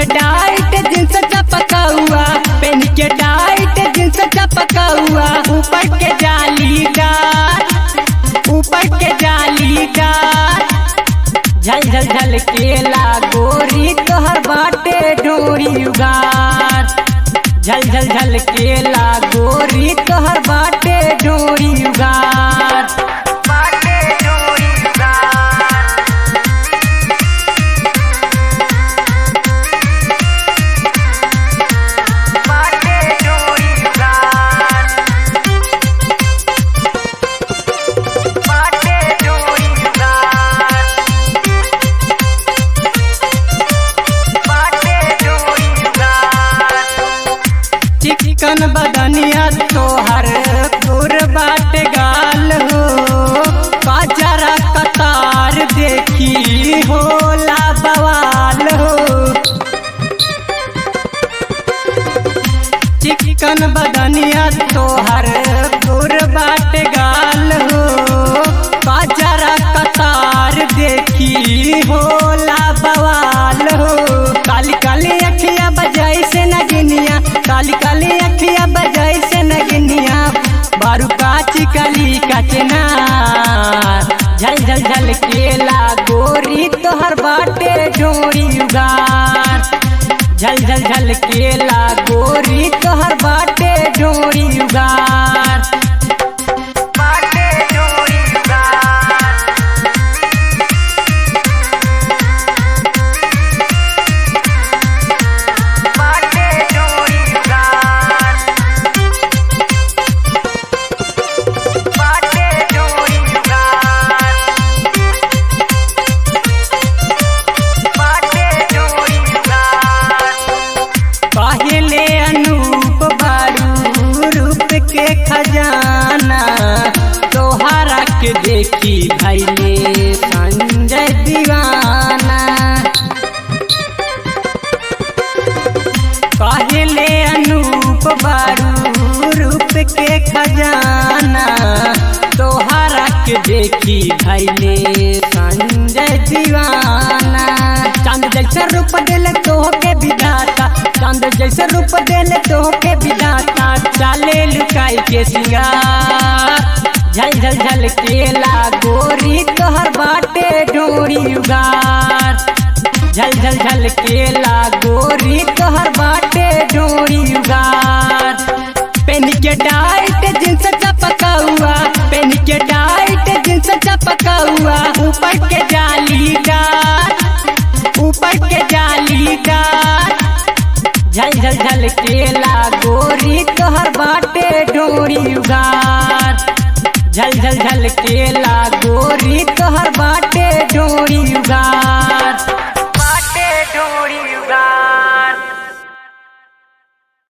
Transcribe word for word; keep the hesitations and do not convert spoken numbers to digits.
Tight jeans चपका हुआ, PAN के टाइट जींस चपका हुआ, ऊपर के जालीदार, ऊपर के जालीदार, झल झल झल केला गोरी तोहर बाटे डोरी उगार, झल झल झल केला गोरी तोहर बाटे डोरी उगार, बाटे डोरी उगार, बाटे डोरी उगार, बाटे डोरी उगार, बाटे डोरी उगार। चिकन बदनिया तोहर गोर बाटे गाल हो, बाजारा कतार देखी होला बवाल हो, चिकन बदनिया तोहर गोर बाटे गाल हो, बाजारा कतार देखी होला बवाल हो, काली काली अखिया बजाई से नगिनिया, काली काली अखिया बजाई से नगिनिया, बारू काची काली कचना, झल झल झल केला गोरी तोहर बाटे डोरी उगार, झल झल झल केला गोरी तोहर बाटे डोरी उगार, बाटे डोरी उगार, बाटे डोरी उगार, बाटे डोरी उगार, बाटे डोरी उगार। पहले अनूप बारू रूप के खजाना, तोहरा के देखी भैले संजय दीवाना, पहले अनूप बारू रूप के खजाना, तोहरा के देखी भैले संजय दीवाना, चांद जैसा रूप दिल तोह के विधाता, चांद जैसा रूप दिल तोह के विधाता, चाले लुकाई के सिंगार, झल झल झल केला गोरी तोहर बाटे डोरी उगार, झल झल झल केला गोरी तोहर बाटे डोरी उगार, पेन के टाइट जींस चपका हुआ, पेन के टाइट जींस चपका हुआ, ऊपर के जालीदार, ऊपर के जालीदार, झल झल झल केला गोरी तोहर बाटे डोरी उगार, झल झल झल केला गोरी तोहर बाटे डोरी उगार।